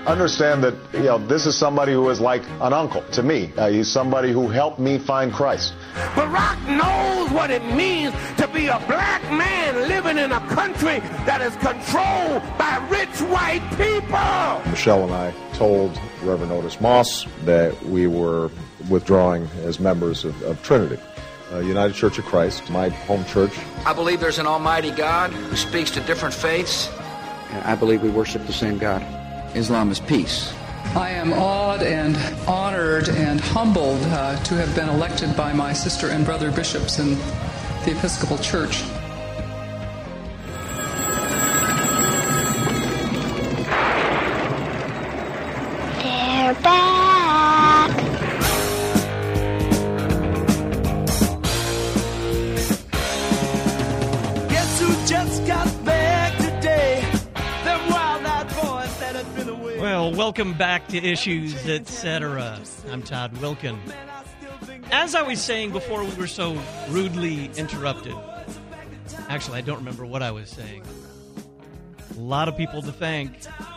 Understand that, this is somebody who is like an uncle to me. He's somebody who helped me find Christ. Barack knows what it means to be a black man living in a country that is controlled by rich white people. Michelle and I told Reverend Otis Moss that we were withdrawing as members of Trinity. United Church of Christ, my home church. I believe there's an almighty God who speaks to different faiths. And I believe we worship the same God. Islam is peace. I am awed and honored and humbled to have been elected by my sister and brother bishops in the Episcopal Church. They're back. Guess who just got back today? Them wild-eyed boys that had been away. Well, welcome back to Issues, Etc. I'm Todd Wilkin. As I was saying before we were so rudely interrupted, actually, I don't remember what I was saying. A lot of people to thank.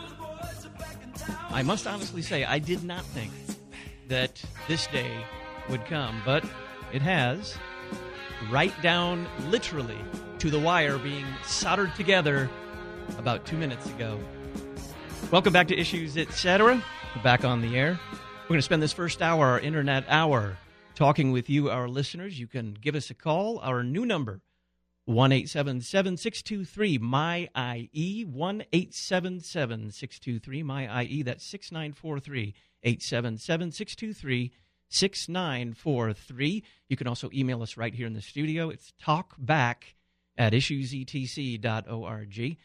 I must honestly say, I did not think that this day would come, but it has. Right down, literally, to the wire being soldered together about 2 minutes ago. Welcome back to Issues, Etc. We're back on the air. We're going to spend this first hour, our Internet hour, talking with you, our listeners. You can give us a call. Our new number, 1-877-623-MY-IE, 1-877-623-MY-IE. That's 6943, 877-623-6943. You can also email us right here in the studio. It's talkback@issuesetc.org.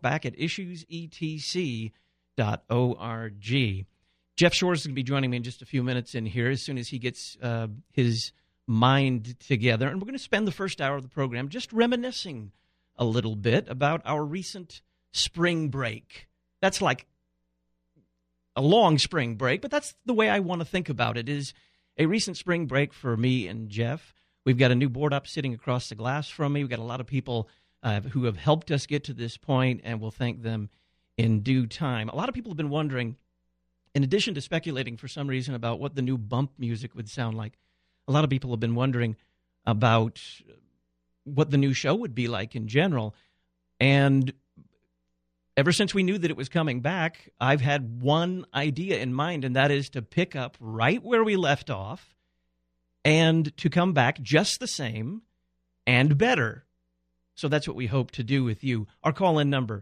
Talkback@issuesetc.org. Jeff Shores is going to be joining me in just a few minutes in here as soon as he gets his mind together. And we're going to spend the first hour of the program just reminiscing a little bit about our recent spring break. That's like a long spring break, but that's the way I want to think about it, is a recent spring break for me and Jeff. We've got a new board up sitting across the glass from me. We've got a lot of people who have helped us get to this point, and we'll thank them in due time. A lot of people have been wondering, in addition to speculating for some reason about what the new bump music would sound like, a lot of people have been wondering about what the new show would be like in general. And ever since we knew that it was coming back, I've had one idea in mind, and that is to pick up right where we left off and to come back just the same and better. So that's what we hope to do with you. Our call-in number,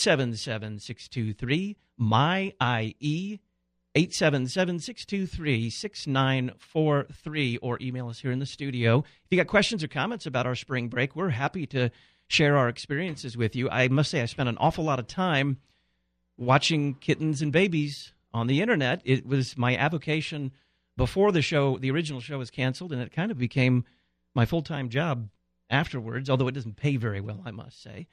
877-623-MY-IE, 877-623-6943, or email us here in the studio. If you got questions or comments about our spring break, we're happy to share our experiences with you. I must say I spent an awful lot of time watching kittens and babies on the internet. It was my avocation before the show, the original show was canceled, and it kind of became my full-time job afterwards, although it doesn't pay very well, I must say.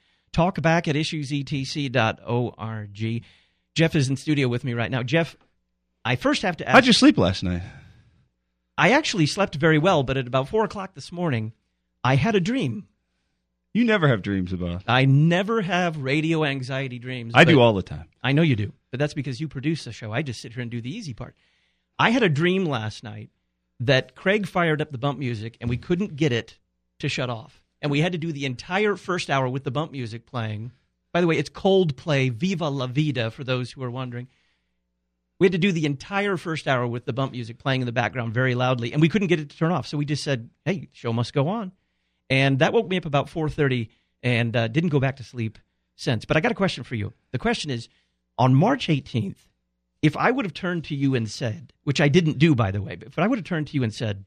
Talkback@issuesetc.org. Jeff is in studio with me right now. Jeff, I first have to ask... How'd you sleep last night? I actually slept very well, but at about 4 o'clock this morning, I had a dream. You never have dreams about... I never have radio anxiety dreams. I do all the time. I know you do, but that's because you produce the show. I just sit here and do the easy part. I had a dream last night that Craig fired up the bump music, and we couldn't get it to shut off. And we had to do the entire first hour with the bump music playing. By the way, it's Coldplay, Viva La Vida, for those who are wondering. We had to do the entire first hour with the bump music playing in the background very loudly, and we couldn't get it to turn off. So we just said, hey, show must go on. And that woke me up about 4:30 and didn't go back to sleep since. But I got a question for you. The question is, on March 18th, if I would have turned to you and said, which I didn't do, by the way, but if I would have turned to you and said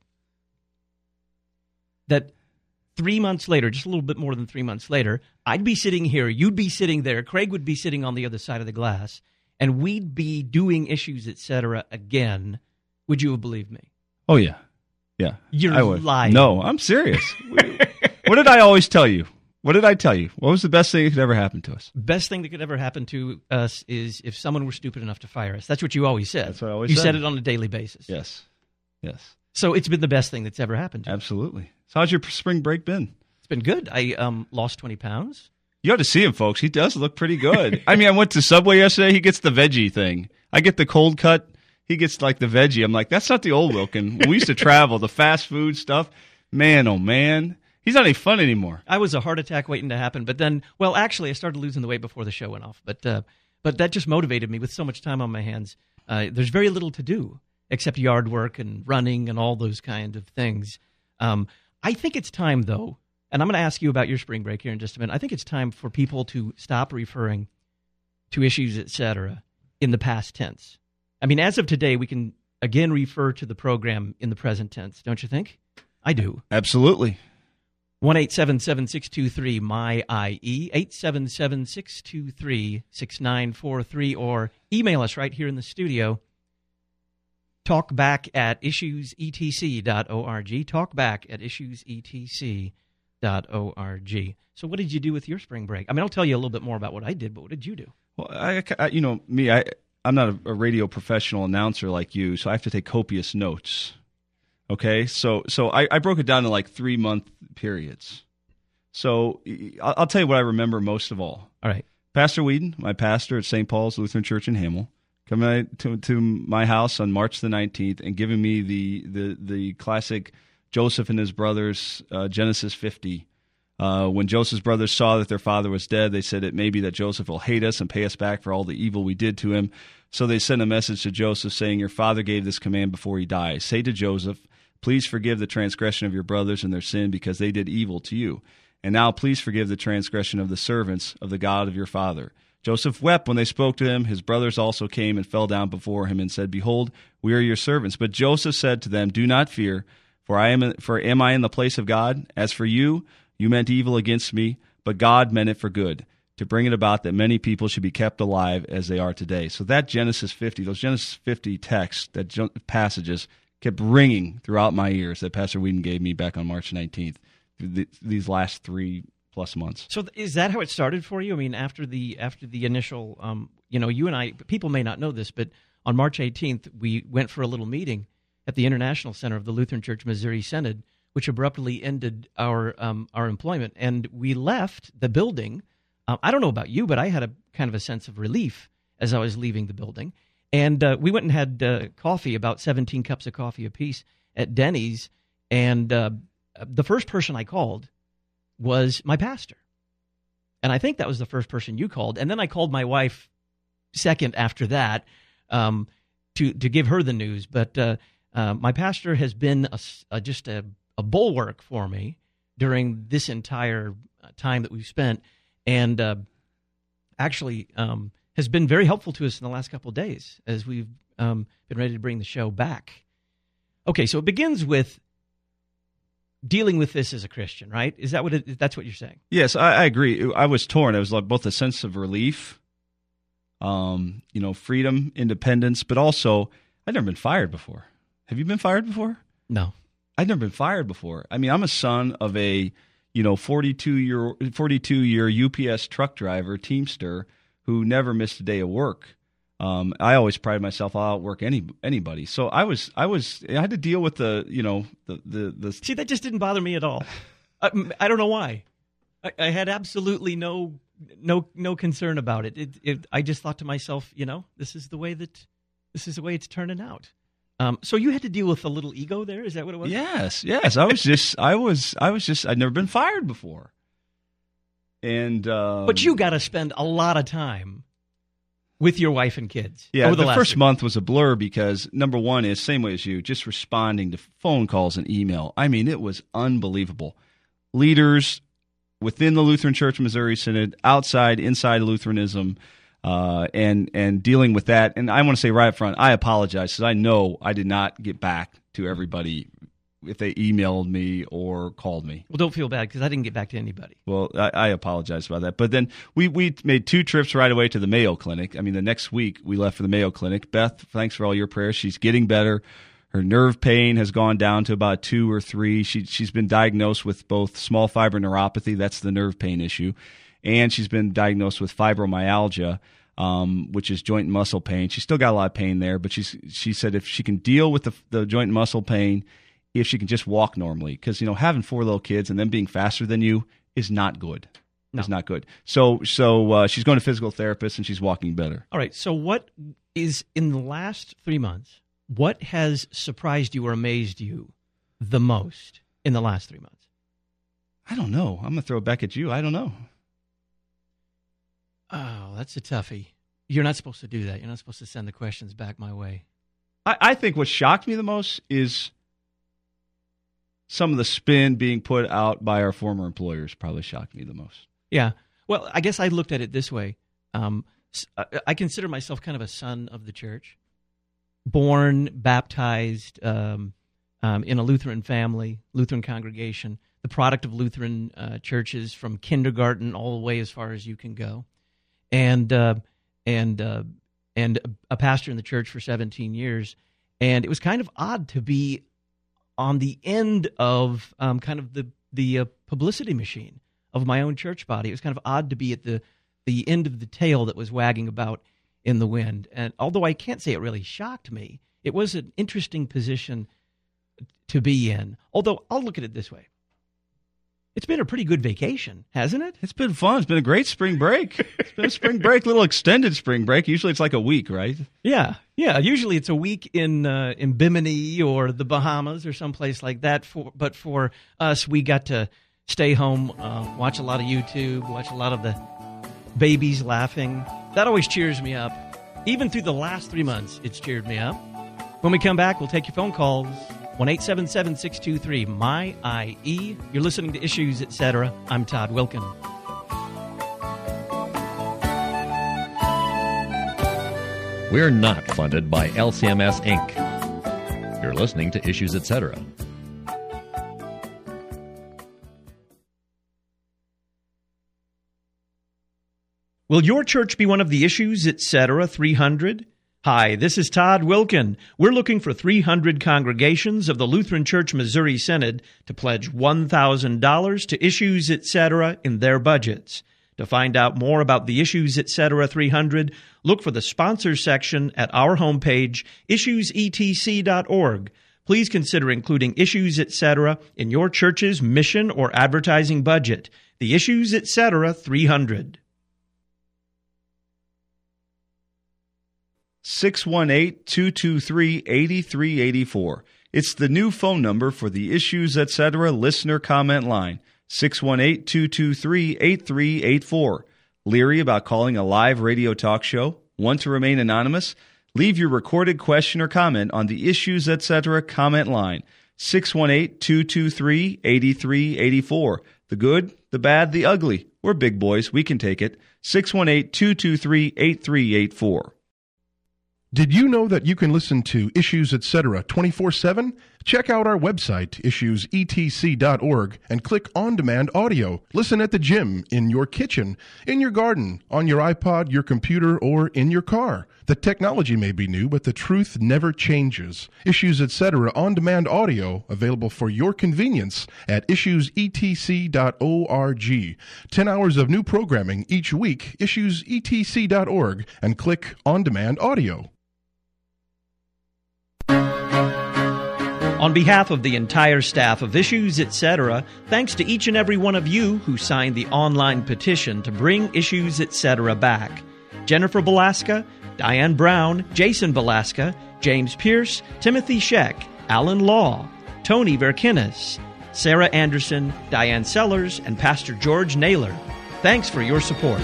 that 3 months later, just a little bit more than 3 months later, I'd be sitting here, you'd be sitting there, Craig would be sitting on the other side of the glass, and we'd be doing Issues, Etc. again, would you have believed me? Oh, yeah. Yeah. You're lying. No, I'm serious. What did I always tell you? What did I tell you? What was the best thing that could ever happen to us? Best thing that could ever happen to us is if someone were stupid enough to fire us. That's what you always said. That's what I always said. You said it on a daily basis. Yes. Yes. So it's been the best thing that's ever happened to you. Absolutely. So how's your spring break been? It's been good. I lost 20 pounds. You ought to see him, folks. He does look pretty good. I mean, I went to Subway yesterday. He gets the veggie thing. I get the cold cut. He gets like the veggie. I'm like, that's not the old Wilkin. When we used to travel, the fast food stuff. Man, oh man. He's not any fun anymore. I was a heart attack waiting to happen, but then, well, actually, I started losing the weight before the show went off. But that just motivated me with so much time on my hands. There's very little to do except yard work and running and all those kind of things. I think it's time, though, and I'm going to ask you about your spring break here in just a minute. I think it's time for people to stop referring to issues, etc., in the past tense. I mean, as of today, we can again refer to the program in the present tense, don't you think? I do. Absolutely. 1-877-623-MY-IE, 877-623-6943, or email us right here in the studio, talkback@issuesetc.org, talkback@issuesetc.org. So what did you do with your spring break? I mean, I'll tell you a little bit more about what I did, but what did you do? Well, I'm not a radio professional announcer like you, so I have to take copious notes. Okay, so I broke it down in like 3-month periods. So I'll tell you what I remember most of all. All right. Pastor Whedon, my pastor at St. Paul's Lutheran Church in Hamel, coming to my house on March the 19th and giving me the classic Joseph and his brothers, Genesis 50. When Joseph's brothers saw that their father was dead, they said it may be that Joseph will hate us and pay us back for all the evil we did to him. So they sent a message to Joseph saying, your father gave this command before he died. Say to Joseph, please forgive the transgression of your brothers and their sin because they did evil to you. And now please forgive the transgression of the servants of the God of your father. Joseph wept when they spoke to him. His brothers also came and fell down before him and said, behold, we are your servants. But Joseph said to them, do not fear, for am I in the place of God? As for you, you meant evil against me, but God meant it for good, to bring it about that many people should be kept alive as they are today. So that Genesis 50, those Genesis 50 texts, that passages, kept ringing throughout my ears that Pastor Whedon gave me back on March 19th, these last 3+ months. So is that how it started for you? I mean, after the initial, you and I, people may not know this, but on March 18th, we went for a little meeting at the International Center of the Lutheran Church Missouri Synod, which abruptly ended our employment. And we left the building. I don't know about you, but I had a kind of a sense of relief as I was leaving the building. And we went and had coffee, about 17 cups of coffee apiece at Denny's. And the first person I called was my pastor. And I think that was the first person you called. And then I called my wife second after that to give her the news. But my pastor has been just a bulwark for me during this entire time that we've spent. And actually has been very helpful to us in the last couple of days as we've been ready to bring the show back. Okay, so it begins with dealing with this as a Christian, right? Is that that's what you're saying? Yes, I agree. I was torn. It was like both a sense of relief, freedom, independence, but also I'd never been fired before. Have you been fired before? No. I'd never been fired before. I mean, I'm a son of a 42-year UPS truck driver, Teamster, who never missed a day of work. I always pride myself. I'll outwork anybody. So I had to deal with the. See, that just didn't bother me at all. I don't know why. I had absolutely no concern about it. I just thought to myself, this is the way it's turning out. So you had to deal with a little ego there. Is that what it was? Yes. I'd never been fired before. And but you got to spend a lot of time with your wife and kids. Yeah, the first month was a blur because, number one, is same way as you, just responding to phone calls and email. I mean, it was unbelievable. Leaders within the Lutheran Church Missouri Synod, outside, inside Lutheranism, and dealing with that. And I want to say right up front, I apologize because I know I did not get back to everybody if they emailed me or called me. Well, don't feel bad because I didn't get back to anybody. Well, I apologize about that. But then we made 2 trips right away to the Mayo Clinic. I mean, the next week we left for the Mayo Clinic. Beth, thanks for all your prayers. She's getting better. Her nerve pain has gone down to about 2 or 3. She's been diagnosed with both small fiber neuropathy, that's the nerve pain issue, and she's been diagnosed with fibromyalgia, which is joint and muscle pain. She's still got a lot of pain there, but she said if she can deal with the joint and muscle pain, if she can just walk normally, because having 4 little kids and them being faster than you is not good. is not good. So she's going to physical therapist and she's walking better. All right. So what is, in the last 3 months, what has surprised you or amazed you the most in the last 3 months? I don't know. I'm going to throw it back at you. I don't know. Oh, that's a toughie. You're not supposed to do that. You're not supposed to send the questions back my way. I think what shocked me the most is some of the spin being put out by our former employers probably shocked me the most. Yeah. Well, I guess I looked at it this way. I consider myself kind of a son of the church, born, baptized in a Lutheran family, Lutheran congregation, the product of Lutheran churches from kindergarten all the way as far as you can go, and a pastor in the church for 17 years. And it was kind of odd to be on the end of kind of the publicity machine of my own church body. It was kind of odd to be at the end of the tail that was wagging about in the wind. And although I can't say it really shocked me, it was an interesting position to be in. Although I'll look at it this way. It's been a pretty good vacation, hasn't it? It's been fun. It's been a great spring break. It's been a spring break, little extended spring break. Usually it's like a week, right? Yeah. Usually it's a week in Bimini or the Bahamas or someplace like that. But for us, we got to stay home, watch a lot of YouTube, watch a lot of the babies laughing. That always cheers me up. Even through the last 3 months, it's cheered me up. When we come back, we'll take your phone calls. 1-877-623-MY-IE. You're listening to Issues, Etc. I'm Todd Wilken. We're not funded by LCMS, Inc. You're listening to Issues, Etc. Will your church be one of the Issues, Etc. 300? Hi, this is Todd Wilken. We're looking for 300 congregations of the Lutheran Church Missouri Synod to pledge $1,000 to Issues, Etc. in their budgets. To find out more about the Issues, Etc. 300, look for the sponsors section at our homepage, issuesetc.org. Please consider including Issues, Etc. in your church's mission or advertising budget. The Issues, Etc. 300. 618-223-8384. It's the new phone number for the Issues, Etc. listener comment line. 618-223-8384. Leery about calling a live radio talk show? Want to remain anonymous? Leave your recorded question or comment on the Issues, Etc. comment line. 618-223-8384. The good, the bad, the ugly. We're big boys. We can take it. 618-223-8384. Did you know that you can listen to Issues, Etc. 24/7? Check out our website, issuesetc.org, and click On Demand Audio. Listen at the gym, in your kitchen, in your garden, on your iPod, your computer, or in your car. The technology may be new, but the truth never changes. Issues, Etc. On Demand Audio, available for your convenience at issuesetc.org. 10 hours of new programming each week, issuesetc.org, and click On Demand Audio. On behalf of the entire staff of Issues, Etc., thanks to each and every one of you who signed the online petition to bring Issues, Etc. back. Jennifer Balaska, Diane Brown, Jason Balaska, James Pierce, Timothy Scheck, Alan Law, Tony Verkinis, Sarah Anderson, Diane Sellers, and Pastor George Naylor. Thanks for your support.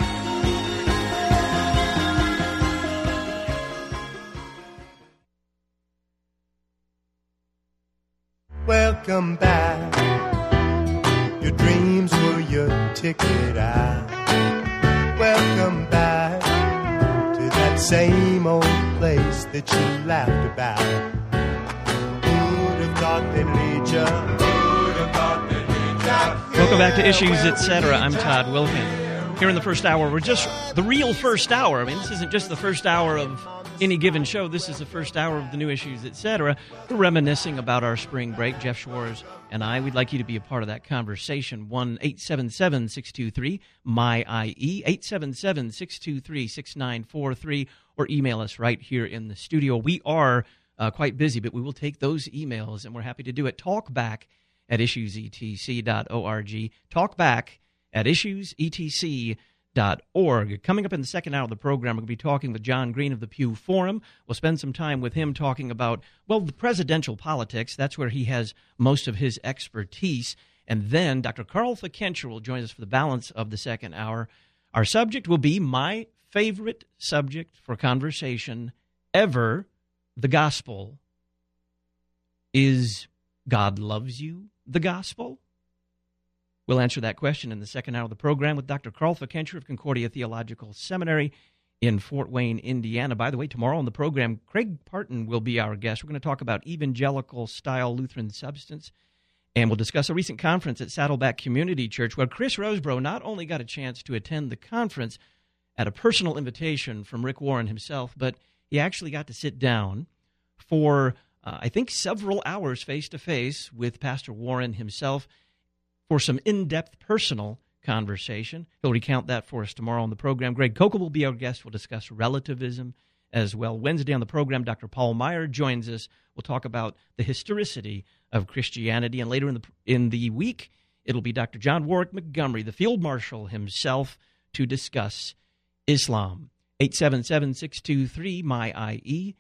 Welcome back. Your dreams were your ticket out. Welcome back to that same old place that you laughed about. Who'd have thought they'd lead you? Who'd have thought they'd lead you? Welcome back to Issues, Etc. I'm Todd Wilken. Here in the first hour, we're just the real first hour. I mean, this isn't just the first hour of any given show. This is the first hour of the new Issues, Etc. We're reminiscing about our spring break. Jeff Schwartz and I, we'd like you to be a part of that conversation. 1-877-623-MY-IE, 877-623-6943, or email us right here in the studio. We are quite busy, but we will take those emails, and we're happy to do it. Talkback at issuesetc.org. Talkback at issuesetc.org. Coming up in the second hour of the program, we're going to be talking with John Green of the Pew Forum. We'll spend some time with him talking about, well, the presidential politics. That's where he has most of his expertise. And then Dr. Carl Fikentra will join us for the balance of the second hour. Our subject will be my favorite subject for conversation ever, the gospel. Is God loves you the gospel? We'll answer that question in the second hour of the program with Dr. Carl Fikentra of Concordia Theological Seminary in Fort Wayne, Indiana. By the way, tomorrow on the program, Craig Parton will be our guest. We're going to talk about evangelical-style Lutheran substance, and we'll discuss a recent conference at Saddleback Community Church where Chris Rosebrough not only got a chance to attend the conference at a personal invitation from Rick Warren himself, but he actually got to sit down for, I think, several hours face-to-face with Pastor Warren himself for some in-depth personal conversation. He'll recount that for us tomorrow on the program. Greg Kokel will be our guest. We'll discuss relativism as well. Wednesday on the program, Dr. Paul Meyer joins us. We'll talk about the historicity of Christianity. And later in the week, it'll be Dr. John Warwick Montgomery, the Field Marshal himself, to discuss Islam. 877-623-MY-IE,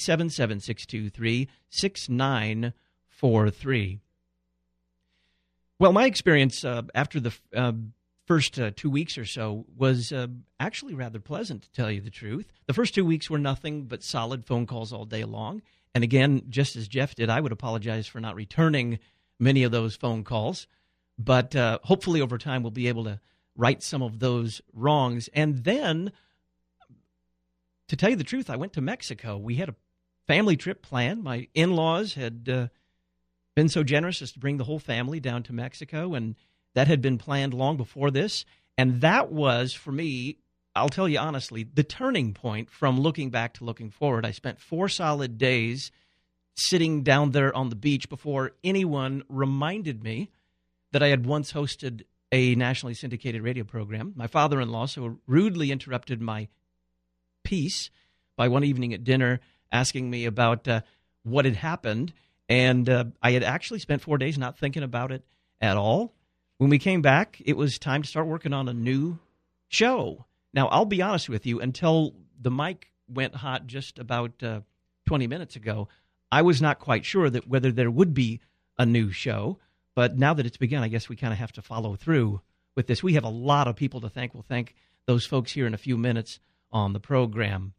877-623-6943. Well, my experience after the first 2 weeks or so was actually rather pleasant, to tell you the truth. The first 2 weeks were nothing but solid phone calls all day long. And again, just as Jeff did, I would apologize for not returning many of those phone calls. But hopefully over time we'll be able to right some of those wrongs. And then, to tell you the truth, I went to Mexico. We had a family trip planned. My in-laws had been so generous as to bring the whole family down to Mexico, and that had been planned long before this. And that was, for me, I'll tell you honestly, the turning point from looking back to looking forward. I spent 4 solid days sitting down there on the beach before anyone reminded me that I had once hosted a nationally syndicated radio program. My father-in-law so rudely interrupted my peace by one evening at dinner asking me about what had happened. And I had actually spent 4 days not thinking about it at all. When we came back, it was time to start working on a new show. Now, I'll be honest with you, until the mic went hot just about 20 minutes ago, I was not quite sure that whether there would be a new show. But now that it's begun, I guess we kind of have to follow through with this. We have a lot of people to thank. We'll thank those folks here in a few minutes on the program.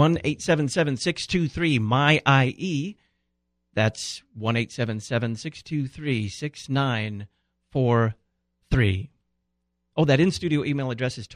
1-877-623-MY-IE. That's 1-877-623-6943. Oh, that in-studio email address is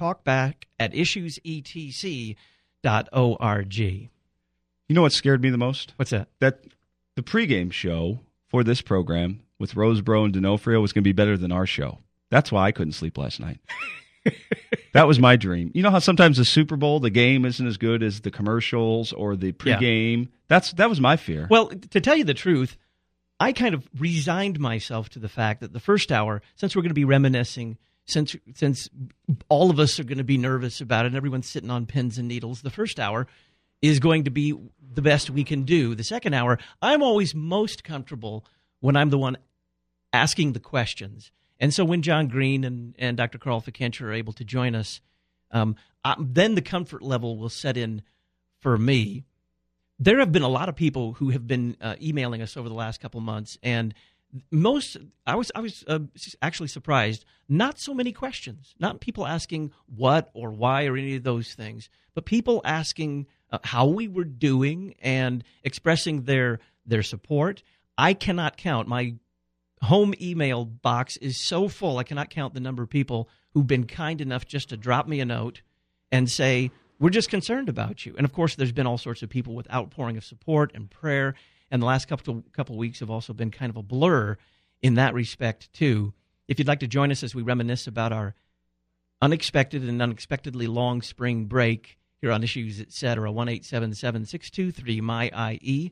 talkback@issuesetc.org. You know what scared me the most? What's that? That the pregame show for this program with Rosebrough and D'Onofrio was going to be better than our show. That's why I couldn't sleep last night. That was my dream. You know how sometimes the Super Bowl, the game isn't as good as the commercials or the pregame? Yeah. That was my fear. Well, to tell you the truth, I kind of resigned myself to the fact that the first hour, since we're going to be reminiscing, since all of us are going to be nervous about it and everyone's sitting on pins and needles, the first hour is going to be the best we can do. The second hour, I'm always most comfortable when I'm the one asking the questions. And so when John Green and Dr. Carl Fikentra are able to join us, then the comfort level will set in for me. There have been a lot of people who have been emailing us over the last couple months, and I was actually surprised. Not so many questions, not people asking what or why or any of those things, but people asking how we were doing and expressing their support. I cannot count. My home email box is so full, I cannot count the number of people who've been kind enough just to drop me a note and say, we're just concerned about you. And, of course, there's been all sorts of people with outpouring of support and prayer, and the last couple weeks have also been kind of a blur in that respect, too. If you'd like to join us as we reminisce about our unexpected and unexpectedly long spring break here on Issues, Etc., 1-877-623-MY-IE,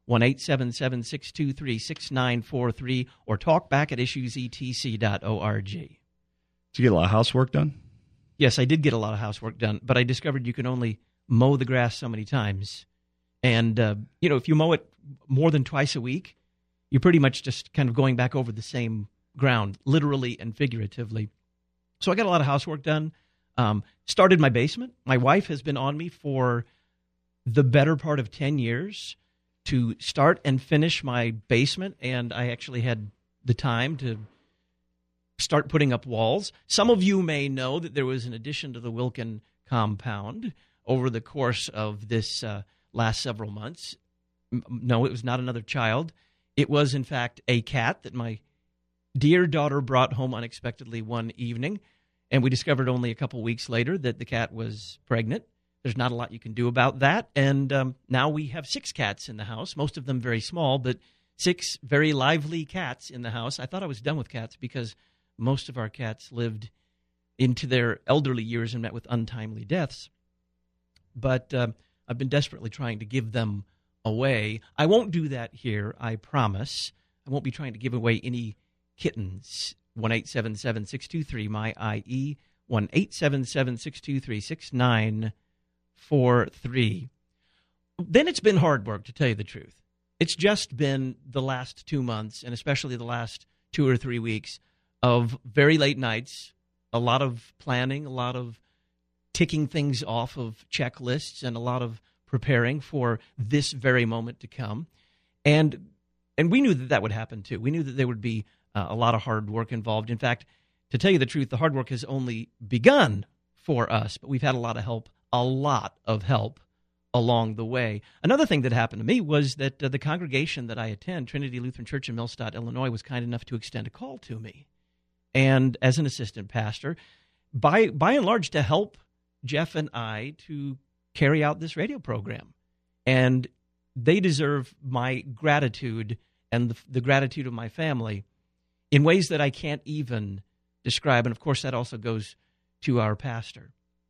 1-877-623-6943, or talk back at issuesetc.org. Did you get a lot of housework done? Yes, I did get a lot of housework done, but I discovered you can only mow the grass so many times. And, if you mow it more than twice a week, you're pretty much just kind of going back over the same ground, literally and figuratively. So I got a lot of housework done. Started my basement. My wife has been on me for the better part of 10 years to start and finish my basement, and I actually had the time to start putting up walls. Some of you may know that there was an addition to the Wilkin compound over the course of this last several months. No, it was not another child. It was, in fact, a cat that my dear daughter brought home unexpectedly one evening, and we discovered only a couple weeks later that the cat was pregnant. There's not a lot you can do about that, and now we have 6 cats in the house, most of them very small, but 6 very lively cats in the house. I thought I was done with cats because most of our cats lived into their elderly years and met with untimely deaths. But I've been desperately trying to give them away. I won't do that here, I promise. I won't be trying to give away any kittens. 1-877-623 my IE 1-877-623-6943. Then it's been hard work, to tell you the truth. It's just been the last 2 months, and especially the last 2 or 3 weeks, of very late nights, a lot of planning, a lot of ticking things off of checklists, and a lot of preparing for this very moment to come. And we knew that would happen too. We knew that there would be a lot of hard work involved. In fact, to tell you the truth, the hard work has only begun for us, but we've had a lot of help along the way. Another thing that happened to me was that the congregation that I attend, Trinity Lutheran Church in Millstadt, Illinois, was kind enough to extend a call to me. And as an assistant pastor, by and large, to help Jeff and I to carry out this radio program. And they deserve my gratitude and the gratitude of my family in ways that I can't even describe. And, of course, that also goes to our pastor.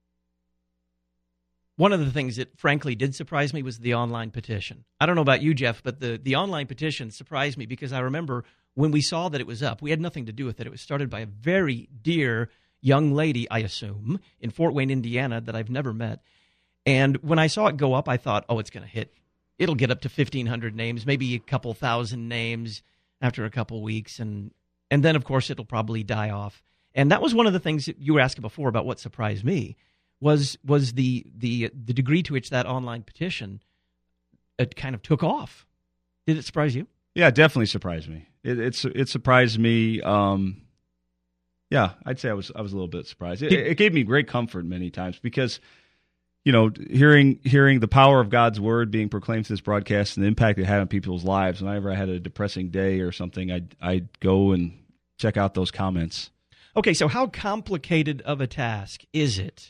One of the things that, frankly, did surprise me was the online petition. I don't know about you, Jeff, but the online petition surprised me because I remember when we saw that it was up, we had nothing to do with it. It was started by a very dear young lady, I assume, in Fort Wayne, Indiana, that I've never met. And when I saw it go up, I thought, oh, it's going to hit. It'll get up to 1,500 names, maybe a couple thousand names after a couple weeks. And then, of course, it'll probably die off. And that was one of the things that you were asking before about what surprised me was the degree to which that online petition it kind of took off. Did it surprise you? Yeah, it definitely surprised me. It surprised me. Yeah, I'd say I was a little bit surprised. It gave me great comfort many times because, you know, hearing the power of God's word being proclaimed through this broadcast and the impact it had on people's lives. Whenever I had a depressing day or something, I'd go and check out those comments. Okay, so how complicated of a task is it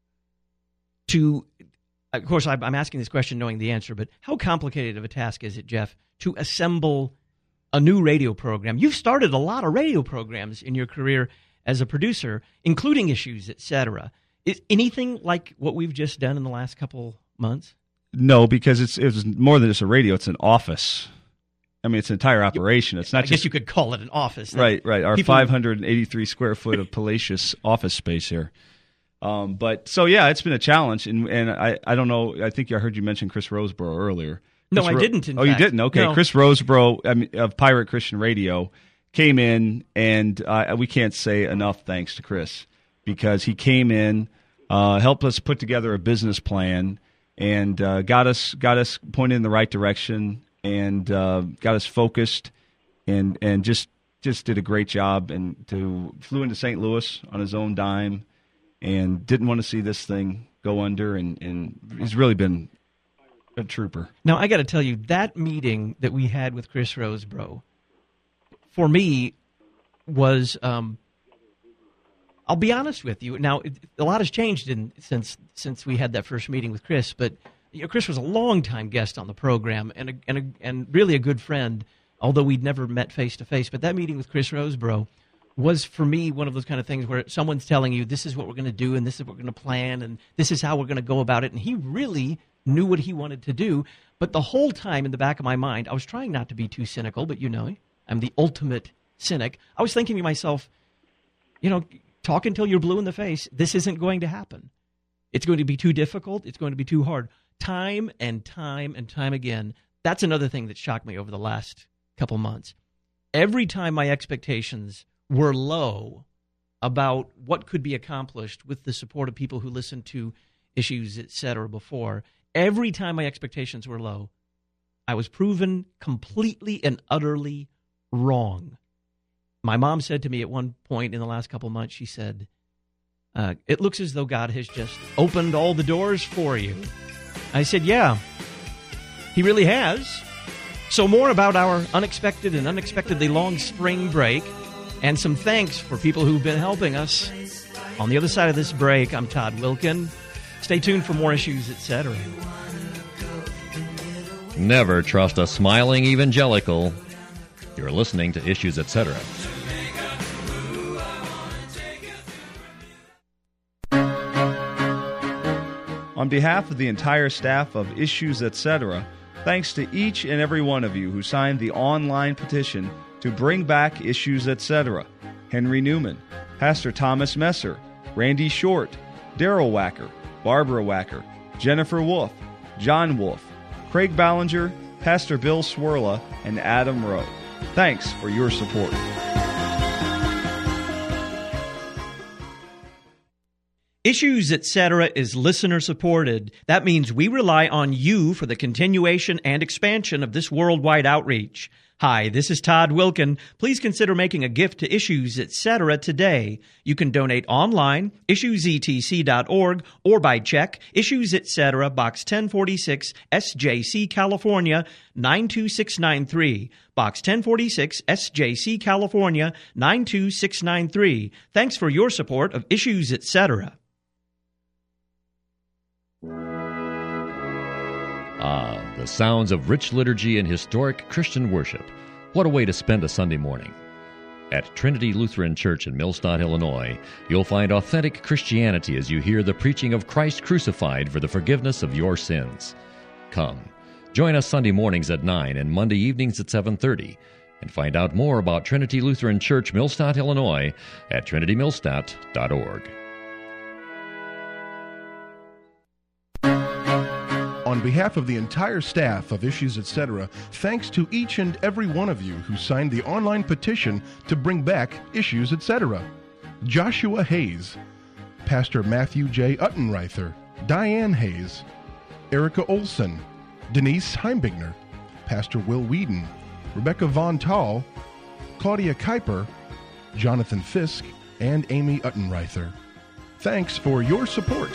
to, of course, I'm asking this question knowing the answer, but how complicated of a task is it, Jeff, to assemble a new radio program? You've started a lot of radio programs in your career as a producer, including Issues, etc. Is anything like what we've just done in the last couple months? No, because it was more than just a radio. It's an office. I mean, it's an entire operation. It's not I guess you could call it an office. Right. Our 583 square foot of palatial office space here. But so, yeah, it's been a challenge. And I don't know. I think I heard you mention Chris Roseborough earlier. No, I didn't. In fact. You didn't? Okay. No. Chris Roseborough of Pirate Christian Radio came in, and we can't say enough thanks to Chris because he came in, helped us put together a business plan, and got us pointed in the right direction, and got us focused, and just did a great job, and flew into St. Louis on his own dime, and didn't want to see this thing go under, and he's really been a trooper. Now, I got to tell you, that meeting that we had with Chris Roseborough, for me, was, I'll be honest with you. Now, a lot has changed since we had that first meeting with Chris, but you know, Chris was a longtime guest on the program and really a good friend, although we'd never met face-to-face. But that meeting with Chris Roseborough was, for me, one of those kind of things where someone's telling you, this is what we're going to do, and this is what we're going to plan, and this is how we're going to go about it. And he really knew what he wanted to do. But the whole time in the back of my mind, I was trying not to be too cynical, but you know, I'm the ultimate cynic. I was thinking to myself, you know, talk until you're blue in the face. This isn't going to happen. It's going to be too difficult. It's going to be too hard. Time and time and time again. That's another thing that shocked me over the last couple months. Every time my expectations were low, about what could be accomplished with the support of people who listened to Issues, Etc. before. Every time my expectations were low, I was proven completely and utterly wrong. My mom said to me at one point in the last couple months, she said, it looks as though God has just opened all the doors for you. I said, yeah, he really has. So more about our unexpected and unexpectedly long spring break, and some thanks for people who've been helping us. On the other side of this break, I'm Todd Wilkin. Stay tuned for more Issues, Etc. Never trust a smiling evangelical. You're listening to Issues, Etc. On behalf of the entire staff of Issues, Etc., thanks to each and every one of you who signed the online petition to bring back Issues, Etc. Henry Newman, Pastor Thomas Messer, Randy Short, Daryl Wacker, Barbara Wacker, Jennifer Wolf, John Wolf, Craig Ballinger, Pastor Bill Swirla, and Adam Rowe. Thanks for your support. Issues, Etc. is listener-supported. That means we rely on you for the continuation and expansion of this worldwide outreach. Hi, this is Todd Wilkin. Please consider making a gift to Issues, Etc. today. You can donate online, issuesetc.org, or by check, Issues, Etc., Box 1046, SJC, California, 92693. Box 1046, SJC, California, 92693. Thanks for your support of Issues, Etc. Ah, the sounds of rich liturgy and historic Christian worship. What a way to spend a Sunday morning. At Trinity Lutheran Church in Millstadt, Illinois, you'll find authentic Christianity as you hear the preaching of Christ crucified for the forgiveness of your sins. Come, join us Sunday mornings at 9 and Monday evenings at 7:30, and find out more about Trinity Lutheran Church, Millstadt, Illinois at trinitymillstadt.org. On behalf of the entire staff of Issues, Etc., thanks to each and every one of you who signed the online petition to bring back Issues, Etc. Joshua Hayes, Pastor Matthew J. Uttenreither, Diane Hayes, Erica Olson, Denise Heimbigner, Pastor Will Whedon, Rebecca Von Tall, Claudia Kuiper, Jonathan Fisk, and Amy Uttenreither. Thanks for your support.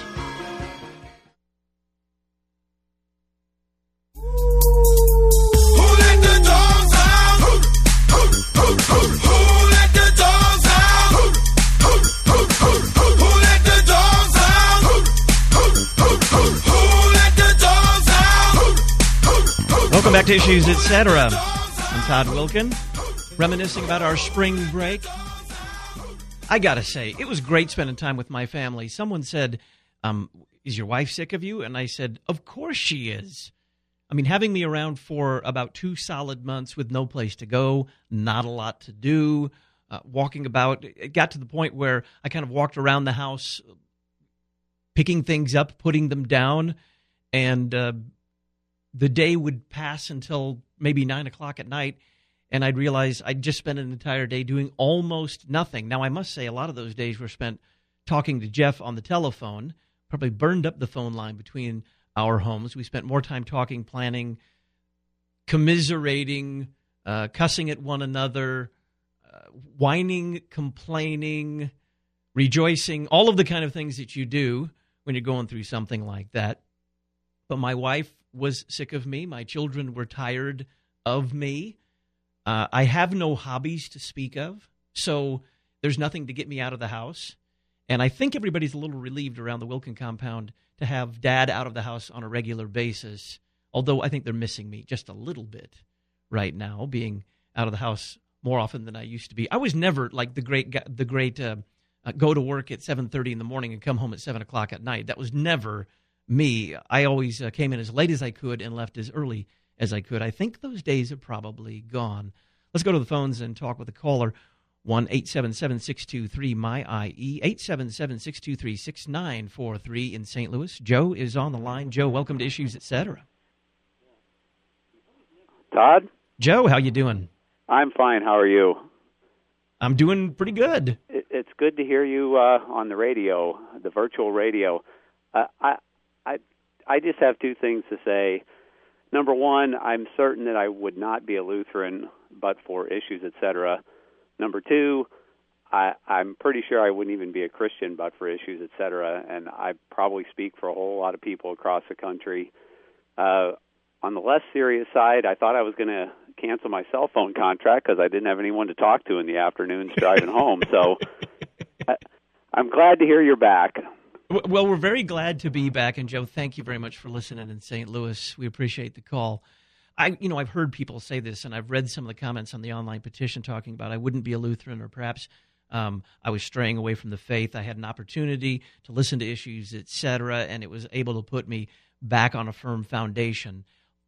Welcome back to Issues, Etc. I'm Todd Wilkin, reminiscing about our spring break. I gotta say, it was great spending time with my family. Someone said, is your wife sick of you? And I said, of course she is. I mean, having me around for about 2 solid months with no place to go, not a lot to do, walking about, it got to the point where I kind of walked around the house, picking things up, putting them down, and the day would pass until maybe 9 o'clock at night, and I'd realize I'd just spent an entire day doing almost nothing. Now, I must say, a lot of those days were spent talking to Jeff on the telephone, probably burned up the phone line between our homes. We spent more time talking, planning, commiserating, cussing at one another, whining, complaining, rejoicing, all of the kind of things that you do when you're going through something like that. But my wife was sick of me. My children were tired of me. I have no hobbies to speak of, so there's nothing to get me out of the house. And I think everybody's a little relieved around the Wilkin compound to have Dad out of the house on a regular basis, although I think they're missing me just a little bit right now, being out of the house more often than I used to be. I was never like the great go to work at 7:30 in the morning and come home at 7 o'clock at night. That was never me. I always came in as late as I could and left as early as I could. I think those days are probably gone. Let's go to the phones and talk with the caller. 1-877-623-MY-IE, 877-623-6943 in St. Louis. Joe is on the line. Joe, welcome to Issues, Etc. Todd? Joe, how you doing? I'm fine. How are you? I'm doing pretty good. It's good to hear you on the radio, the virtual radio. I just have two things to say. Number one, I'm certain that I would not be a Lutheran but for issues, etc. Number two, I'm pretty sure I wouldn't even be a Christian but for issues, etc. And I probably speak for a whole lot of people across the country. On the less serious side, I thought I was going to cancel my cell phone contract because I didn't have anyone to talk to in the afternoons driving home. So I'm glad to hear you're back. Well, we're very glad to be back, and Joe, thank you very much for listening in St. Louis. We appreciate the call. I've heard people say this, and I've read some of the comments on the online petition talking about I wouldn't be a Lutheran, or perhaps I was straying away from the faith. I had an opportunity to listen to issues, etc., and it was able to put me back on a firm foundation.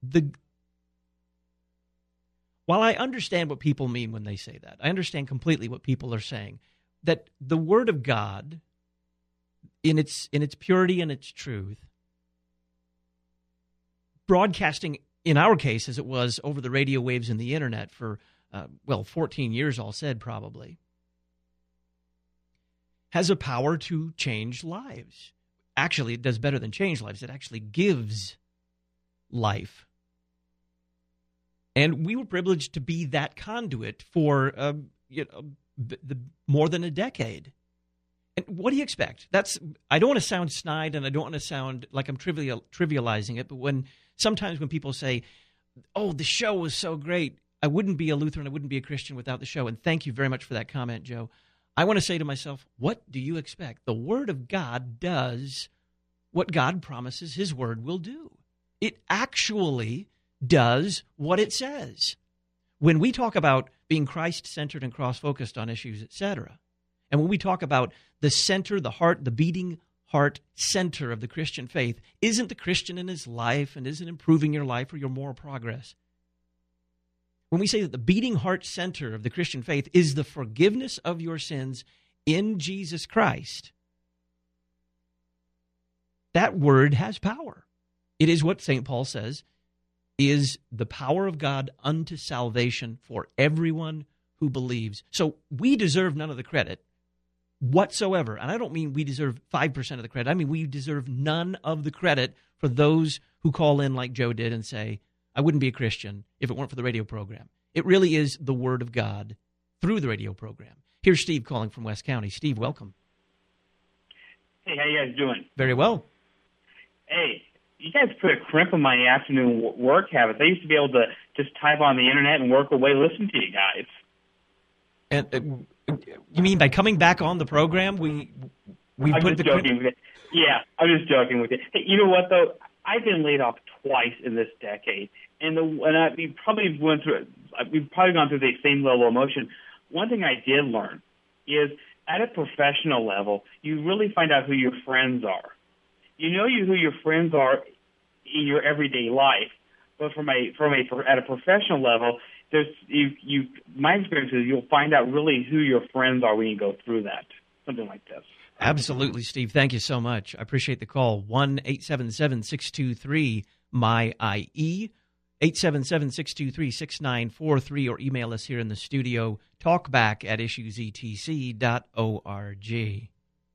While I understand what people mean when they say that, I understand completely what people are saying, that the Word of God, in its purity and its truth, broadcasting, in our case, as it was over the radio waves and the internet for, 14 years, all said, probably, has a power to change lives. Actually, it does better than change lives. It actually gives life. And we were privileged to be that conduit for more than a decade. And what do you expect? I don't want to sound snide, and I don't want to sound like I'm trivializing it, but sometimes when people say, oh, the show was so great, I wouldn't be a Lutheran, I wouldn't be a Christian without the show. And thank you very much for that comment, Joe. I want to say to myself, what do you expect? The Word of God does what God promises His Word will do. It actually does what it says. When we talk about being Christ-centered and cross-focused on issues, etc., and when we talk about the center, the heart, the beating heart center of the Christian faith, isn't the Christian in his life and isn't improving your life or your moral progress. When we say that the beating heart center of the Christian faith is the forgiveness of your sins in Jesus Christ, that word has power. It is what St. Paul says is the power of God unto salvation for everyone who believes. So we deserve none of the credit whatsoever. And I don't mean we deserve 5% of the credit. I mean we deserve none of the credit for those who call in like Joe did and say, I wouldn't be a Christian if it weren't for the radio program. It really is the Word of God through the radio program. Here's Steve calling from West County. Steve, welcome. Hey, how you guys doing? Very well. Hey, you guys put a crimp in my afternoon work habits. I used to be able to just type on the internet and work away listening to you guys. And you mean by coming back on the program, we I'm put just joking with you. Yeah, I'm just joking with you. Hey, you know what though? I've been laid off twice in this decade, we've probably gone through the same level of emotion. One thing I did learn is at a professional level, you really find out who your friends are. You know who your friends are in your everyday life, but at a professional level, my experience is you'll find out really who your friends are when you go through that, something like this. Absolutely, Steve. Thank you so much. I appreciate the call. 1-877-623-MY-IE, 877-623-6943, or email us here in the studio, talkback@issuesetc.org.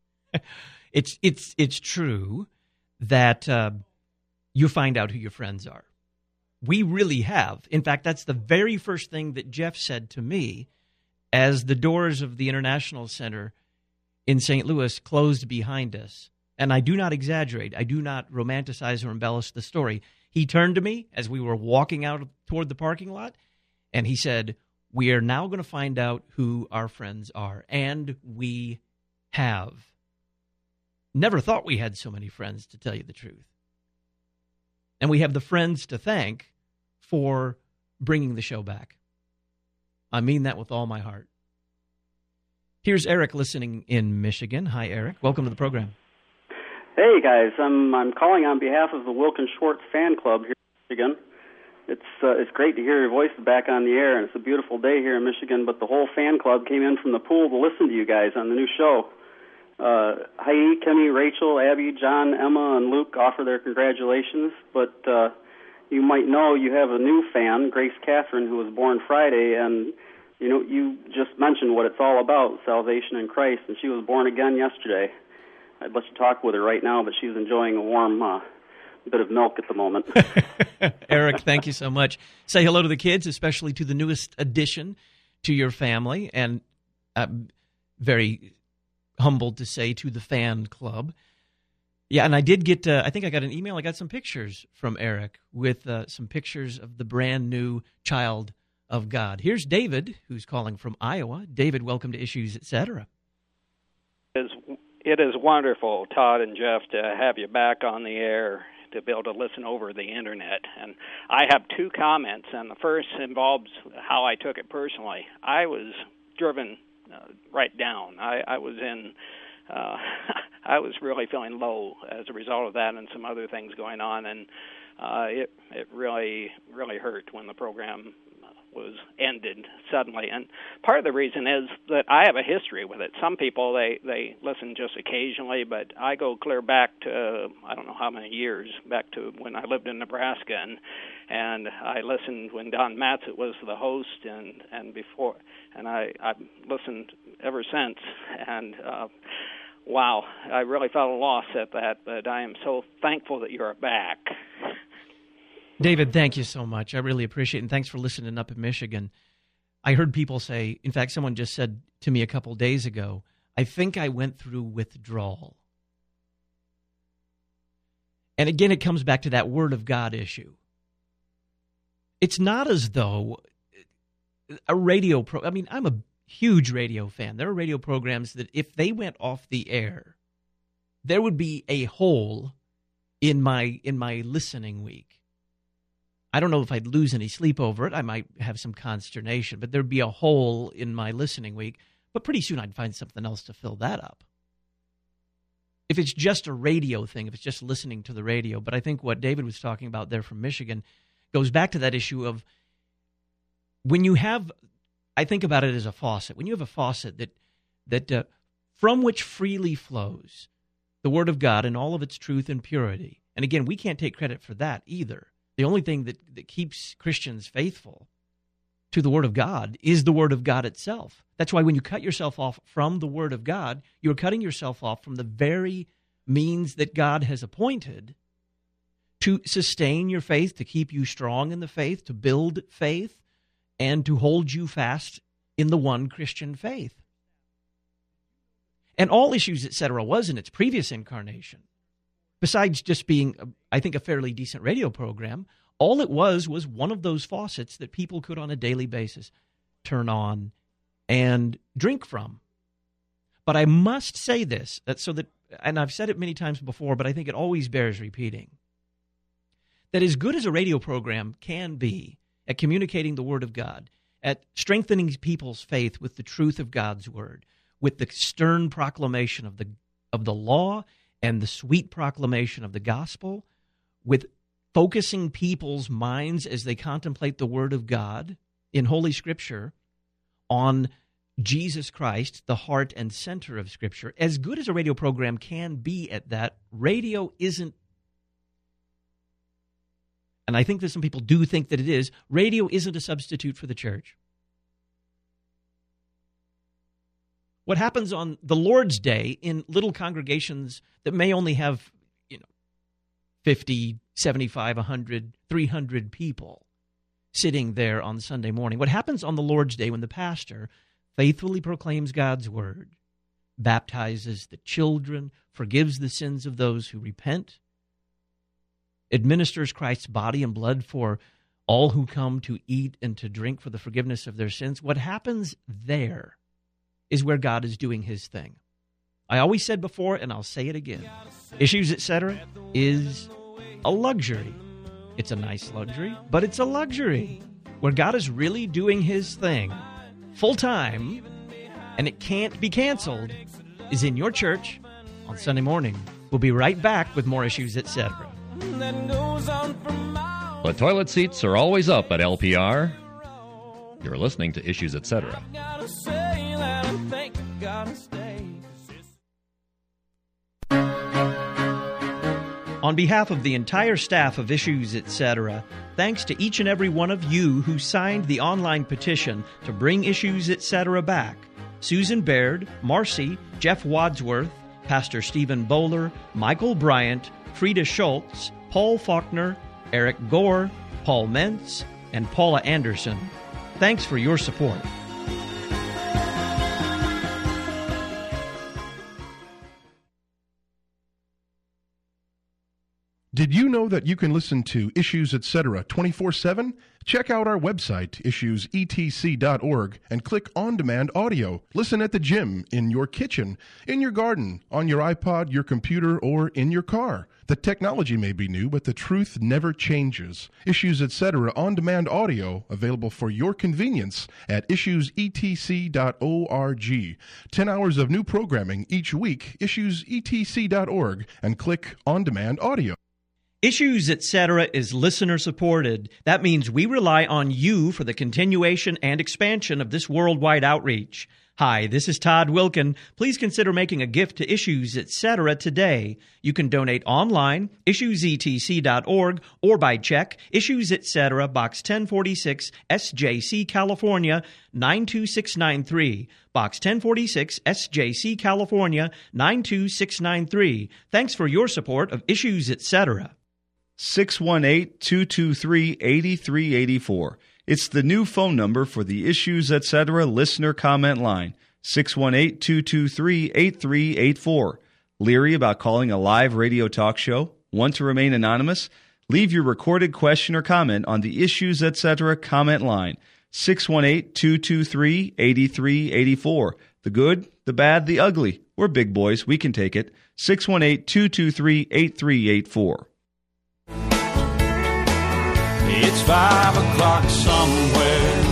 It's true that you find out who your friends are. We really have. In fact, that's the very first thing that Jeff said to me as the doors of the International Center in St. Louis closed behind us. And I do not exaggerate. I do not romanticize or embellish the story. He turned to me as we were walking out toward the parking lot, and he said, we are now going to find out who our friends are. And we have. Never thought we had so many friends, to tell you the truth. And we have the friends to thank for bringing the show back. I mean that with all my heart. Here's Eric listening in Michigan. Hi, Eric. Welcome to the program. Hey, guys. I'm calling on behalf of the Wilkins Schwartz fan club here in Michigan. It's great to hear your voice back on the air, and it's a beautiful day here in Michigan, but the whole fan club came in from the pool to listen to you guys on the new show. Heidi, Kimmy, Rachel, Abby, John, Emma, and Luke offer their congratulations, but you might know you have a new fan, Grace Catherine, who was born Friday, and You know, you just mentioned what it's all about, salvation in Christ, and she was born again yesterday. I'd let you talk with her right now, but she's enjoying a warm bit of milk at the moment. Eric, thank you so much. Say hello to the kids, especially to the newest addition to your family, and very humbled to say to the fan club. Yeah, and I did get, I think I got an email. I got some pictures from Eric with some pictures of the brand new child of God. Here's David, who's calling from Iowa. David, welcome to Issues, Etc. It is wonderful, Todd and Jeff, to have you back on the air, to be able to listen over the Internet. And I have two comments, and the first involves how I took it personally. I was driven right down. I was in... I was really feeling low as a result of that and some other things going on, and it really hurt when the program was ended suddenly. And part of the reason is that I have a history with it. Some people, they listen just occasionally, but I go clear back to, I don't know how many years, back to when I lived in Nebraska, and I listened when Don Matzett was the host and before, and I've listened ever since, and wow, I really felt a loss at that, but I am so thankful that you're back. David, thank you so much. I really appreciate it, and thanks for listening up in Michigan. I heard people say, in fact, someone just said to me a couple days ago, I think I went through withdrawal. And again, it comes back to that Word of God issue. It's not as though a radio I mean, I'm a huge radio fan. There are radio programs that if they went off the air, there would be a hole in my listening week. I don't know if I'd lose any sleep over it. I might have some consternation, but there'd be a hole in my listening week. But pretty soon I'd find something else to fill that up. If it's just a radio thing, if it's just listening to the radio. But I think what David was talking about there from Michigan goes back to that issue of when you have, I think about it as a faucet. When you have a faucet that from which freely flows the Word of God in all of its truth and purity. And again, we can't take credit for that either. The only thing that keeps Christians faithful to the Word of God is the Word of God itself. That's why when you cut yourself off from the Word of God, you're cutting yourself off from the very means that God has appointed to sustain your faith, to keep you strong in the faith, to build faith, and to hold you fast in the one Christian faith. And All Issues, Etc. was in its previous incarnation. Besides just being, I think, a fairly decent radio program, all it was one of those faucets that people could on a daily basis turn on and drink from. But I must say this, and I've said it many times before, but I think it always bears repeating, that as good as a radio program can be at communicating the Word of God, at strengthening people's faith with the truth of God's Word, with the stern proclamation of the law and the sweet proclamation of the gospel, with focusing people's minds as they contemplate the Word of God in Holy Scripture on Jesus Christ, the heart and center of Scripture. As good as a radio program can be at that, radio isn't, and I think that some people do think that it is, radio isn't a substitute for the church. What happens on the Lord's Day in little congregations that may only have, 50, 75, 100, 300 people sitting there on Sunday morning. What happens on the Lord's Day when the pastor faithfully proclaims God's word, baptizes the children, forgives the sins of those who repent, administers Christ's body and blood for all who come to eat and to drink for the forgiveness of their sins. What happens there is where God is doing his thing. I always said before, and I'll say it again, Issues, Etc. is a luxury. It's a nice luxury, but it's a luxury where God is really doing his thing full time, and it can't be canceled, is in your church on Sunday morning. We'll be right back with more Issues, Etc. The toilet seats are always up at LPR. You're listening to Issues, Etc. On behalf of the entire staff of Issues Etc., thanks to each and every one of you who signed the online petition to bring Issues Etc. back. Susan Baird, Marcy, Jeff Wadsworth, Pastor Stephen Bowler, Michael Bryant, Frida Schultz, Paul Faulkner, Eric Gore, Paul Mentz, and Paula Anderson. Thanks for your support. Did you know that you can listen to Issues Etc. 24/7? Check out our website, issuesetc.org, and click On Demand Audio. Listen at the gym, in your kitchen, in your garden, on your iPod, your computer, or in your car. The technology may be new, but the truth never changes. Issues Etc. On Demand Audio, available for your convenience at issuesetc.org. 10 hours of new programming each week. Issuesetc.org, and click On Demand Audio. Issues Etc. is listener-supported. That means we rely on you for the continuation and expansion of this worldwide outreach. Hi, this is Todd Wilkin. Please consider making a gift to Issues Etc. today. You can donate online, issuesetc.org, or by check, Issues Etc., Box 1046, SJC, California, 92693. Box 1046, SJC, California, 92693. Thanks for your support of Issues Etc. 618-223-8384. It's the new phone number for the Issues Etc. listener comment line, 618-223-8384. Leery about calling a live radio talk show? Want to remain anonymous? Leave your recorded question or comment on the Issues Etc. comment line, 618-223-8384. The good, the bad, the ugly. We're big boys. We can take it. 618-223-8384. It's 5 o'clock somewhere.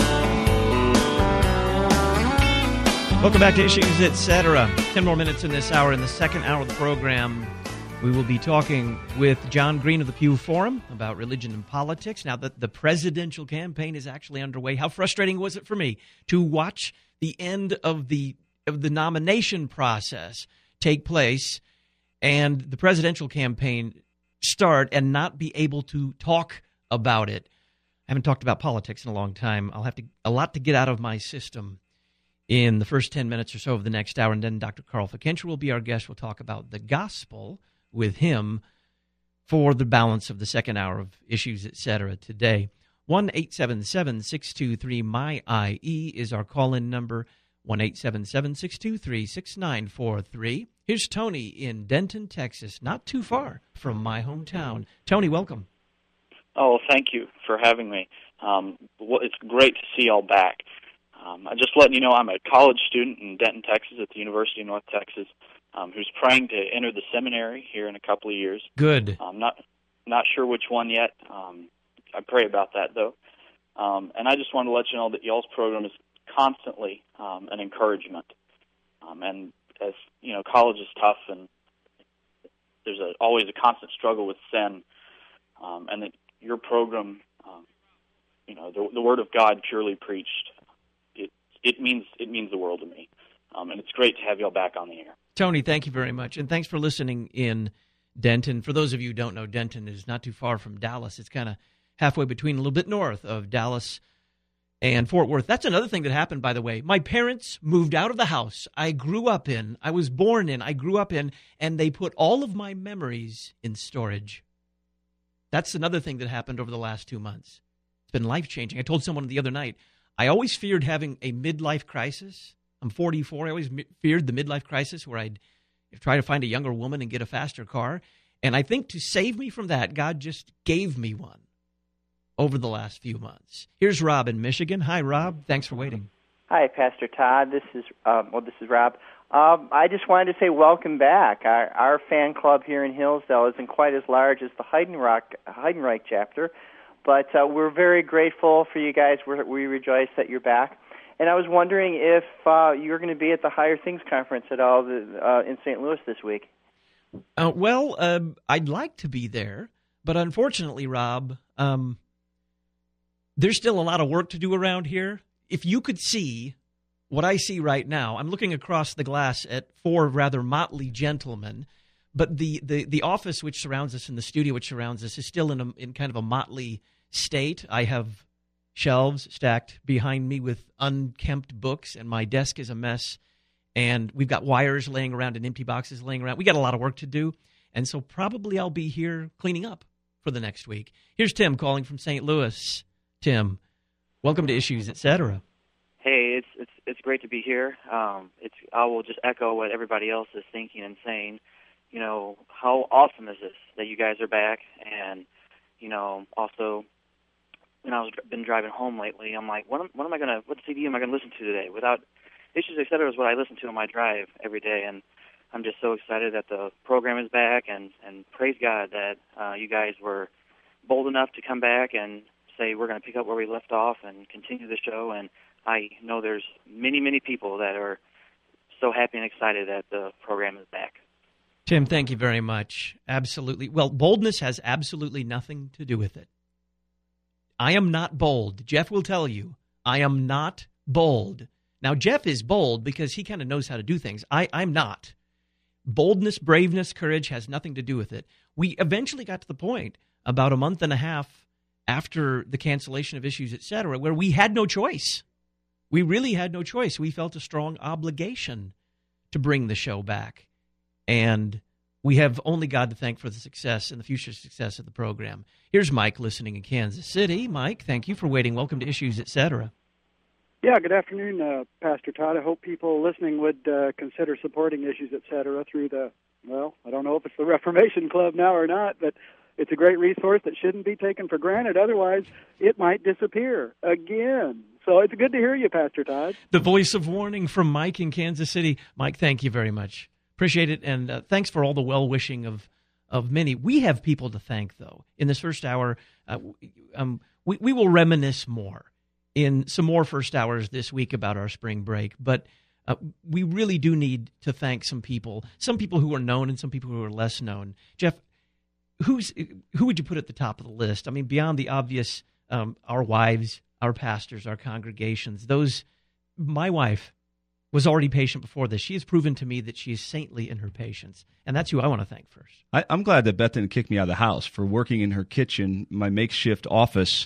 Welcome back to Issues Etc. 10 more minutes in this hour. In the second hour of the program, we will be talking with John Green of the Pew Forum about religion and politics. Now that the presidential campaign is actually underway, how frustrating was it for me to watch the end of the nomination process take place and the presidential campaign start and not be able to talk about it. I haven't talked about politics in a long time. I'll have a lot to get out of my system in the first 10 minutes or so of the next hour, and then Dr. Carl Fikentra will be our guest. We'll talk about the gospel with him for the balance of the second hour of Issues Etc. today. 1-877-623-MY-IE is our call-in number, 1-877-623-6943. Here's Tony in Denton, Texas, not too far from my hometown. Tony, welcome. Oh, thank you for having me. It's great to see y'all back. I'm just letting you know I'm a college student in Denton, Texas at the University of North Texas who's praying to enter the seminary here in a couple of years. Good. I'm not sure which one yet. I pray about that, though. And I just wanted to let you know that y'all's program is constantly an encouragement. And as you know, college is tough, and there's always a constant struggle with sin. And that your program, the Word of God purely preached, it means the world to me. And it's great to have y'all back on the air. Tony, thank you very much. And thanks for listening in Denton. For those of you who don't know, Denton is not too far from Dallas. It's kind of halfway between, a little bit north of Dallas and Fort Worth. That's another thing that happened, by the way. My parents moved out of the house I grew up in, I was born in, I grew up in, and they put all of my memories in storage. That's another thing that happened over the last 2 months. It's been life-changing. I told someone the other night, I always feared having a midlife crisis. I'm 44. I always feared the midlife crisis where I'd try to find a younger woman and get a faster car. And I think to save me from that, God just gave me one over the last few months. Here's Rob in Michigan. Hi, Rob. Thanks for waiting. Hi, Pastor Todd. This is Rob. I just wanted to say welcome back. Our fan club here in Hillsdale isn't quite as large as the Heidenreich chapter, but we're very grateful for you guys. We rejoice that you're back. And I was wondering if you're going to be at the Higher Things Conference at all in St. Louis this week. I'd like to be there, but unfortunately, Rob, there's still a lot of work to do around here. If you could see what I see right now, I'm looking across the glass at four rather motley gentlemen, But the office which surrounds us and the studio which surrounds us is still in kind of a motley state. I have shelves stacked behind me with unkempt books, and my desk is a mess. And we've got wires laying around and empty boxes laying around. We got a lot of work to do, and so probably I'll be here cleaning up for the next week. Here's Tim calling from St. Louis. Tim, welcome to Issues, Etc. Hey, it's great to be here. I will just echo what everybody else is thinking and saying. You know, how awesome is this that you guys are back? And also, when I've been driving home lately, I'm like, what CD am I gonna listen to today? Without Issues, Etc. is what I listen to on my drive every day, and I'm just so excited that the program is back, and praise God that you guys were bold enough to come back and say we're going to pick up where we left off and continue the show. And I know there's many people that are so happy and excited that the program is back. Tim, thank you very much. Absolutely. Well, boldness has absolutely nothing to do with it. I am not bold. Jeff will tell you, I am not bold. Now, Jeff is bold because he kind of knows how to do things. I'm not. Boldness, braveness, courage has nothing to do with it. We eventually got to the point about a month and a half after the cancellation of Issues, Etc., where we had no choice. We really had no choice. We felt a strong obligation to bring the show back. And we have only God to thank for the success and the future success of the program. Here's Mike listening in Kansas City. Mike, thank you for waiting. Welcome to Issues, Etc. Yeah, good afternoon, Pastor Todd. I hope people listening would consider supporting Issues, Etc. through I don't know if it's the Reformation Club now or not, but it's a great resource that shouldn't be taken for granted. Otherwise, it might disappear again. So it's good to hear you, Pastor Todd. The voice of warning from Mike in Kansas City. Mike, thank you very much. Appreciate it, and thanks for all the well-wishing of many. We have people to thank, though. In this first hour, we will reminisce more in some more first hours this week about our spring break, but we really do need to thank some people who are known and some people who are less known. Jeff, who would you put at the top of the list? I mean, beyond the obvious, our wives, our pastors, our congregations. My wife was already patient before this. She has proven to me that she is saintly in her patience, and that's who I want to thank first. I'm glad that Beth didn't kick me out of the house for working in her kitchen, my makeshift office.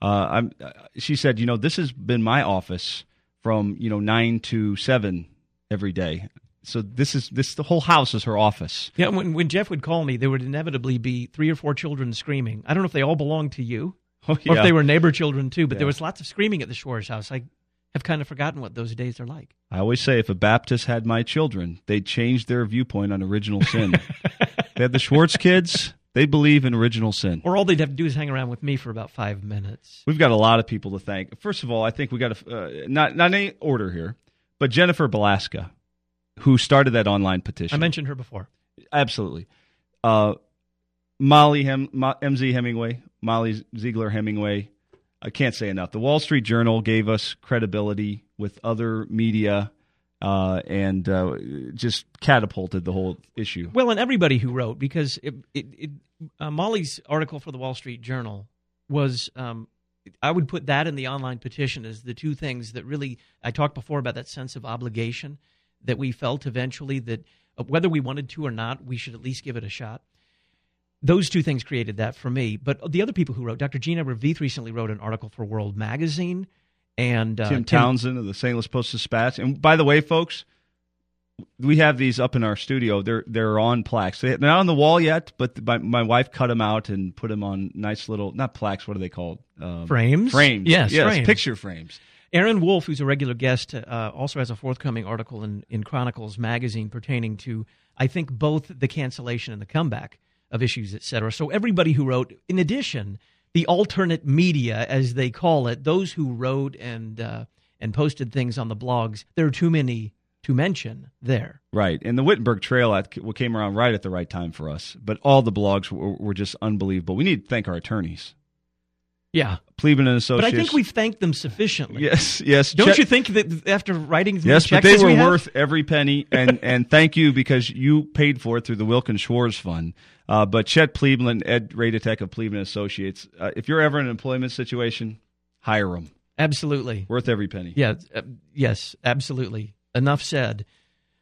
She said, this has been my office from 9 to 7 every day. So the whole house is her office. Yeah, when Jeff would call me, there would inevitably be 3 or 4 children screaming. I don't know if they all belonged to you, or if they were neighbor children too. But there was lots of screaming at the Schwartz house. I have kind of forgotten what those days are like. I always say, if a Baptist had my children, they'd change their viewpoint on original sin. They had the Schwartz kids. They believe in original sin. Or all they'd have to do is hang around with me for about 5 minutes. We've got a lot of people to thank. First of all, I think we got to, not in any order here, but Jennifer Balaska, who started that online petition. I mentioned her before. Absolutely. MZ Hemingway, Molly Ziegler Hemingway. I can't say enough. The Wall Street Journal gave us credibility with other media and just catapulted the whole issue. Well, and everybody who wrote, because Molly's article for the Wall Street Journal was, I would put that and the online petition as the two things that really, I talked before about that sense of obligation that we felt eventually that whether we wanted to or not, we should at least give it a shot. Those two things created that for me. But the other people who wrote, Dr. Gina Ravith recently wrote an article for World Magazine. And Tim Townsend of the St. Louis Post-Dispatch. And by the way, folks, we have these up in our studio. They're on plaques. They're not on the wall yet, but my wife cut them out and put them on nice little, not plaques, what are they called? Frames? Frames. Yes, frames. Picture frames. Aaron Wolf, who's a regular guest, also has a forthcoming article in Chronicles magazine pertaining to, I think, both the cancellation and the comeback of Issues, Etc. So everybody who wrote, in addition, the alternate media, as they call it, those who wrote and posted things on the blogs, there are too many to mention there. Right. And the Wittenberg Trail came around right at the right time for us. But all the blogs were just unbelievable. We need to thank our attorneys. Yeah. Pleban and Associates. But I think we've thanked them sufficiently. Yes. Don't you think that after writing the yes, checks but they were we worth every penny, and thank you because you paid for it through the Wilkins Schwartz Fund. But Chet Pleban, Ed Radatek of Pleban Associates, if you're ever in an employment situation, hire them. Absolutely. Worth every penny. Yeah. Yes, absolutely. Enough said.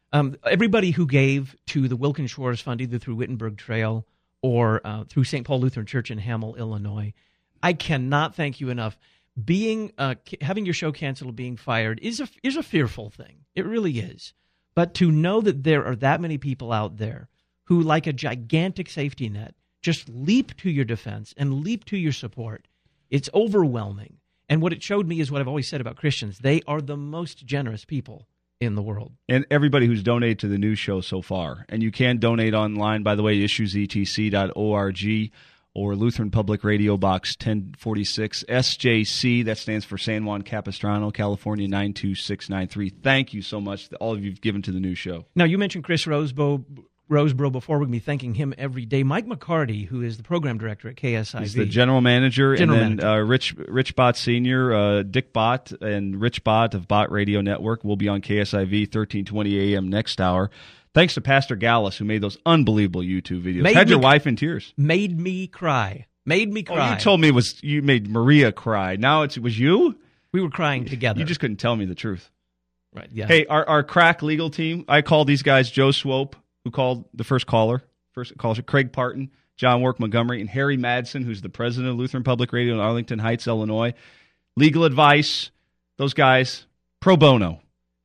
Everybody who gave to the Wilkins Shores Fund, either through Wittenberg Trail or through St. Paul Lutheran Church in Hamel, Illinois, I cannot thank you enough. Having your show canceled, being fired is a fearful thing. It really is. But to know that there are that many people out there who, like a gigantic safety net, just leap to your defense and leap to your support, it's overwhelming. And what it showed me is what I've always said about Christians. They are the most generous people in the world. And everybody who's donated to the news show so far. And you can donate online, by the way, issuesetc.org or Lutheran Public Radio Box 1046 SJC. That stands for San Juan Capistrano, California 92693. Thank you so much, all of you have given to the news show. Now, you mentioned Chris Roseborough before. We're going to be thanking him every day. Mike McCarty, who is the program director at KSIV. He's the general manager. Rich Bott Sr., Dick Bott, and Rich Bott of Bott Radio Network will be on KSIV 1320 a.m. next hour. Thanks to Pastor Gallus, who made those unbelievable YouTube videos. Had your wife in tears. Made me cry. Oh, you told me you made Maria cry. Now it was you? We were crying together. You just couldn't tell me the truth. Right, yeah. Hey, our crack legal team, I called these guys Joe Swope, who called the first caller, Craig Parton, John Wark Montgomery, and Harry Madsen, who's the president of Lutheran Public Radio in Arlington Heights, Illinois. Legal advice, those guys, pro bono.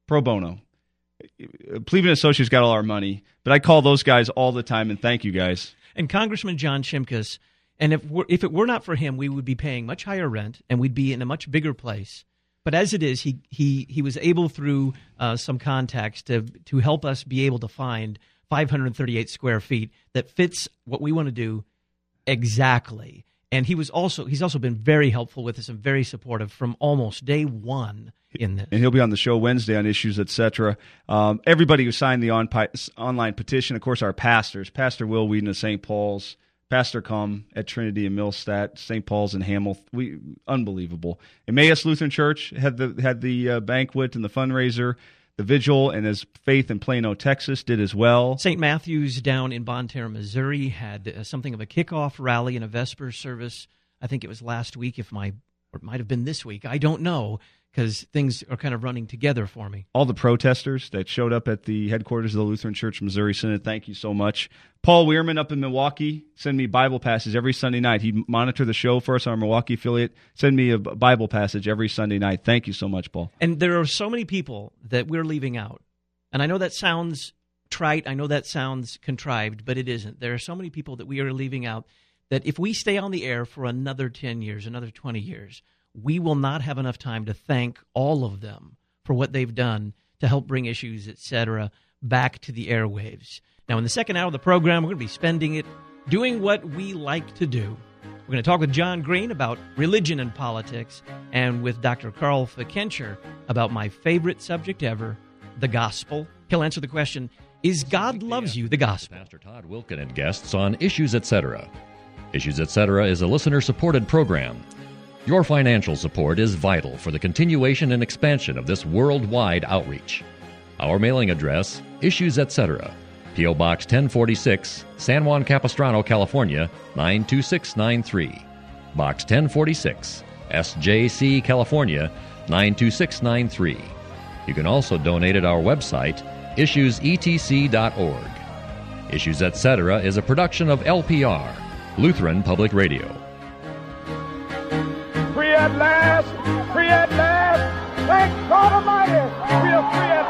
Pleven Associates got all our money, but I call those guys all the time, and thank you guys. And Congressman John Shimkus, and if it were not for him, we would be paying much higher rent, and we'd be in a much bigger place. But as it is, he was able through some contacts to help us be able to find 538 square feet that fits what we want to do exactly. And he's also been very helpful with us and very supportive from almost day one in this. And he'll be on the show Wednesday on Issues, Etc. Everybody who signed the online petition, of course, our pastors, Pastor Will Whedon of St. Paul's, Pastor Com at Trinity in Millstadt, St. Paul's in Hamel. Unbelievable. Emmaus Lutheran Church had the banquet and the fundraiser, the vigil, and as Faith in Plano, Texas did as well. St. Matthew's down in Bonne Terre, Missouri had something of a kickoff rally and a Vespers service. I think it was last week, or it might have been this week. I don't know, because things are kind of running together for me. All the protesters that showed up at the headquarters of the Lutheran Church Missouri Synod, thank you so much. Paul Weirman up in Milwaukee, send me Bible passages every Sunday night. He monitored the show for us on our Milwaukee affiliate. Send me a Bible passage every Sunday night. Thank you so much, Paul. And there are so many people that we're leaving out. And I know that sounds trite. I know that sounds contrived, but it isn't. There are so many people that we are leaving out that if we stay on the air for another 10 years, another 20 years, we will not have enough time to thank all of them for what they've done to help bring Issues, Etc. back to the airwaves. Now, in the second hour of the program, we're going to be spending it doing what we like to do. We're going to talk with John Green about religion and politics, and with Dr. Carl Fickenscher about my favorite subject ever, the gospel. He'll answer the question, is God loves you, the gospel? Pastor Todd Wilken and guests on Issues, Etc. Issues, Etc. is a listener-supported program. Your financial support is vital for the continuation and expansion of this worldwide outreach. Our mailing address, Issues, Etc., P.O. Box 1046, San Juan Capistrano, California, 92693. Box 1046, SJC, California, 92693. You can also donate at our website, issuesetc.org. Issues, Etc. is a production of LPR, Lutheran Public Radio. Free at last, thank God Almighty, we are free at last.